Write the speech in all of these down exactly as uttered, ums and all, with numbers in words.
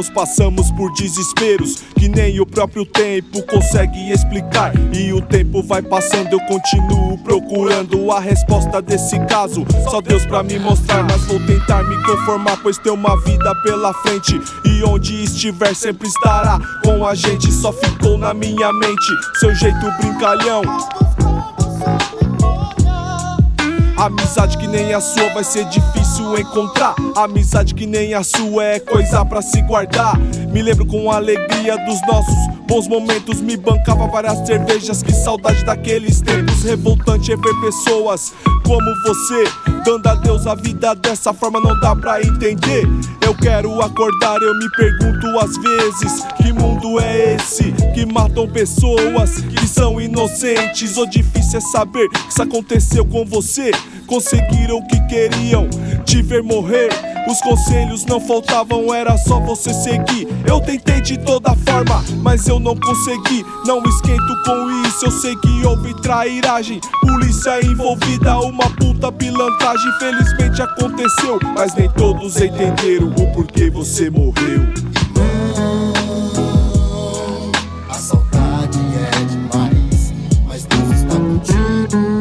Ambos passamos por desesperos que nem o próprio tempo consegue explicar. E o tempo vai passando, eu continuo procurando a resposta desse caso. Só Deus pra me mostrar, mas vou tentar me conformar, pois tem uma vida pela frente. E onde estiver sempre estará com a gente. Só ficou na minha mente seu jeito brincalhão. Amizade que nem a sua vai ser difícil encontrar. Amizade que nem a sua é coisa pra se guardar. Me lembro com alegria dos nossos bons momentos. Me bancava várias cervejas, que saudade daqueles tempos. Revoltante é ver pessoas como você dando adeus à vida dessa forma, não dá pra entender. Eu quero acordar, eu me pergunto às vezes: que mundo é esse que matam pessoas que são inocentes? O difícil é saber que isso aconteceu com você. Conseguiram o que queriam, te ver morrer. Os conselhos não faltavam, era só você seguir. Eu tentei de toda forma, mas eu não consegui. Não esquento com isso, eu sei que houve trairagem, polícia envolvida, uma puta pilantragem. Felizmente aconteceu, mas nem todos entenderam o porquê você morreu. A saudade é demais, mas Deus está contigo.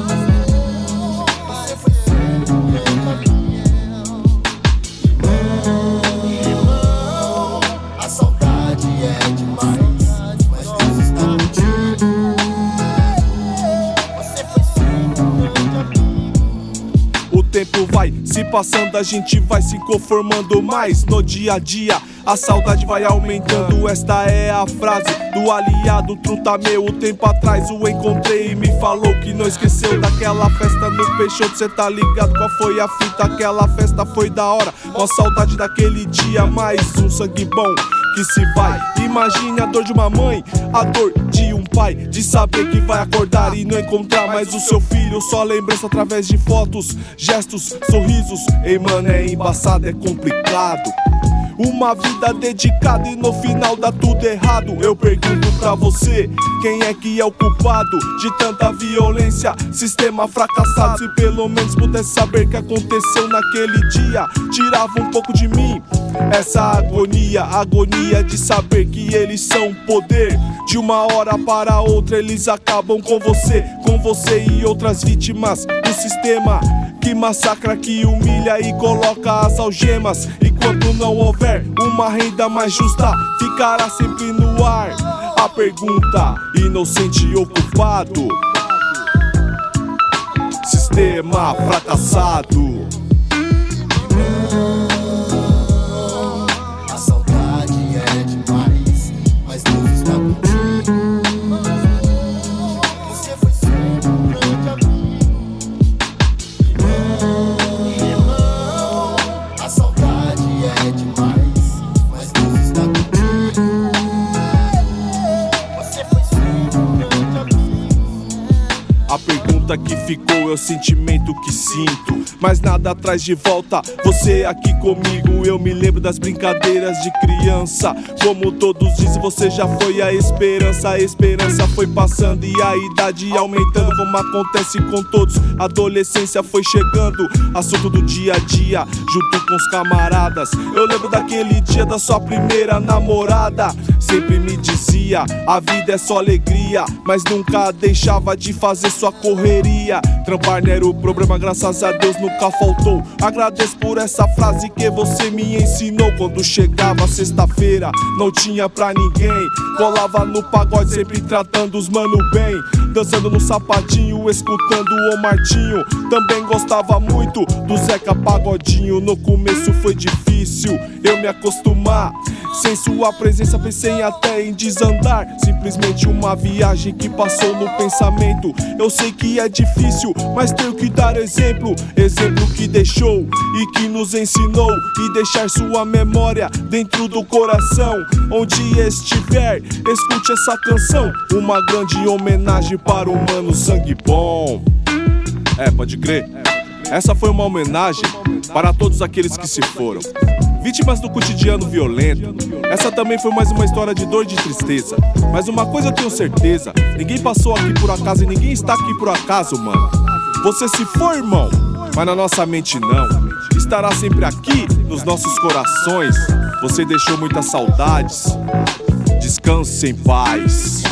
O tempo vai se passando, a gente vai se conformando mais no dia a dia. A saudade vai aumentando, esta é a frase do aliado truta meu. O tempo atrás o encontrei e me falou que não esqueceu daquela festa no Peixoto. Cê tá ligado qual foi a fita? Aquela festa foi da hora, com a saudade daquele dia. Mais um sangue bom que se vai. Imagine a dor de uma mãe, a dor de um pai, de saber que vai acordar e não encontrar mais o seu filho. Só lembrança através de fotos, gestos, sorrisos. Ei mano, é embaçado, é complicado. Uma vida dedicada e no final dá tudo errado. Eu pergunto pra você, quem é que é o culpado de tanta violência? Sistema fracassado. Se pelo menos pudesse saber o que aconteceu naquele dia, tirava um pouco de mim essa agonia. Agonia de saber que eles são poder. De uma hora para outra eles acabam com você, com você e outras vítimas do sistema que massacra, que humilha e coloca as algemas. E quando não houver uma renda mais justa, ficará sempre no ar a pergunta: inocente ou culpado? Sistema fracassado. A saudade é demais, mas Deus está contigo. Você foi sempre um grande amigo. Irmão, a saudade é demais, mas Deus está contigo. Você foi sempre um grande amigo. A pergunta que ficou é o sentimento que sinto, mas nada traz de volta você aqui comigo. Eu me lembro das brincadeiras de criança, como todos dizem, você já foi a esperança. A esperança foi passando e a idade aumentando, como acontece com todos. A adolescência foi chegando, assunto do dia a dia, junto com os camaradas. Eu lembro daquele dia da sua primeira namorada. Sempre me dizia, a vida é só alegria, mas nunca deixava de fazer sua correria. Trampar não era o problema, graças a Deus nunca faltou. Agradeço por essa frase que você me ensinou. Quando chegava sexta-feira não tinha pra ninguém, colava no pagode sempre tratando os mano bem, dançando no sapatinho, escutando o Martinho. Também gostava muito do Zeca Pagodinho. No começo foi difícil eu me acostumar, sem sua presença pensei até em desandar. Simplesmente uma viagem que passou no pensamento. Eu sei que é difícil, mas tenho que dar exemplo. Exemplo que deixou e que nos ensinou, e deixar sua memória dentro do coração. Onde estiver, escute essa canção, uma grande homenagem para o mano sangue bom. É, pode crer. Essa foi uma homenagem para todos aqueles que se foram, vítimas do cotidiano violento. Essa também foi mais uma história de dor e de tristeza. Mas uma coisa eu tenho certeza, ninguém passou aqui por acaso e ninguém está aqui por acaso, mano. Você se foi, irmão, mas na nossa mente não. Estará sempre aqui nos nossos corações. Você deixou muitas saudades. Descanse em paz.